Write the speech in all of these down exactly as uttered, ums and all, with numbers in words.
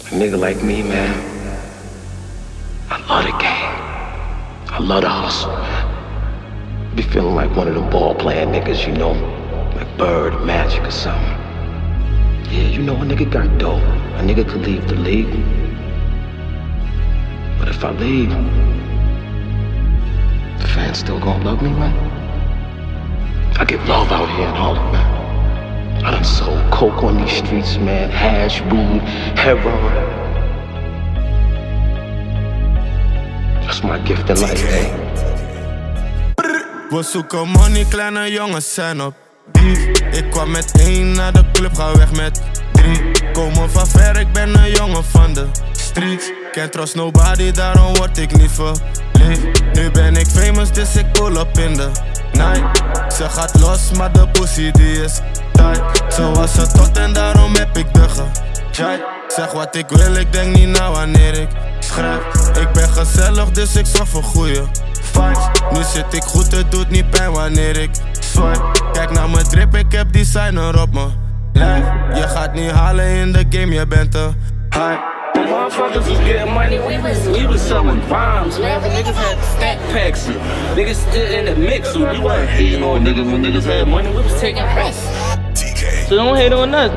A nigga like me, man, I love the game. I love the hustle, man. Be feeling like one of them ball playing niggas, you know, like Bird or Magic or something. Yeah, you know a nigga got dope. A nigga could leave the league. But if I leave, the fans still gonna love me, man? I get love out here in Harlem, man. I done sold coke on these streets, man. Hash, weed, heroin. That's my gift in life, man. We zoeken money, kleine jongens zijn op dief. Ik kwam met één naar de club, ga weg met drie. Komen van ver, ik ben een jongen van de streets. Can't trust nobody, daarom word ik niet verliefd. Nu ben ik famous, dus ik pull up in de night. Ze gaat los, maar de pussy die is tight. Zo was het tot en daarom heb ik de gejait. Zeg wat ik wil, ik denk niet na wanneer ik schrijf. Ik ben gezellig, dus ik zorg voor goeie vibes. Nu zit ik goed, het doet niet pijn wanneer ik swipe. Kijk naar mijn drip, ik heb designer op mijn lijf. Je gaat niet halen in de game, je bent te high. Motherfuckers was getting money, we was, we was selling rhymes, man. The niggas had stack packs, and niggas still in the mix, so we weren't hating on niggas when niggas had money, we was taking risks. So don't hate on us.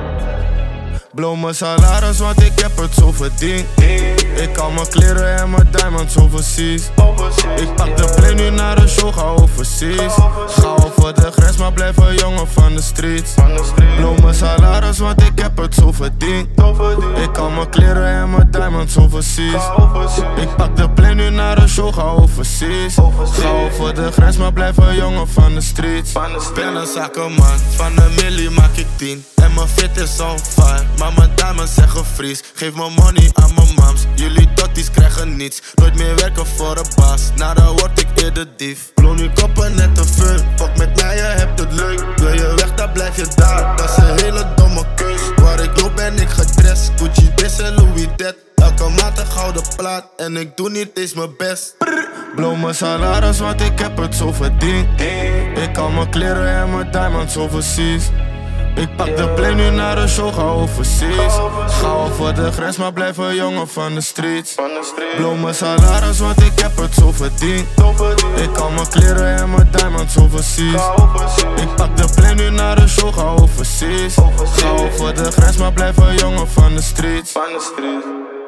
Blow mijn salaris, want ik heb het zo verdiend. Ik kan mijn kleren en mijn diamonds overseas. Ik pak de plane nu naar de show, ga overseas. Ga over de grens, maar blijf een jongen van de streets. Blow mijn salaris, want ik heb het zo verdiend. Ik kan mijn kleren en mijn diamonds overseas. Ik pak de plane nu naar de show, ga overseas. Ga over de grens, maar blijf een jongen van de streets. Ben een zakkenman, van een milli maak ik tien. En mijn fit is on fire, maar mijn diamonds zeggen vries. Geef mijn money aan mijn mams, jullie totties krijgen niets. Nooit meer werken voor een baas, na dan word ik eerder dief. Blow nu koppen net te veel, fuck met mij, je hebt het leuk. Wil je weg, dan blijf je daar, dat is een hele domme keus. Waar ik loop ben ik gedrest, Gucci, deze en Louis dat. Elke maand een gouden plaat en ik doe niet eens mijn best. Blow mijn salaris, want ik heb het zo verdiend. Ik kan mijn kleren en mijn diamonds overseas. Ik pak de plane nu naar de show, ga overseas. Ga over de grens, maar blijf een jongen van de streets. Blow mijn salaris, want ik heb het zo verdiend. Ik kan mijn kleren en mijn diamonds overseas. Ik pak de plane nu naar de show, ga overseas. Ga over de grens, maar blijf een jongen van de streets.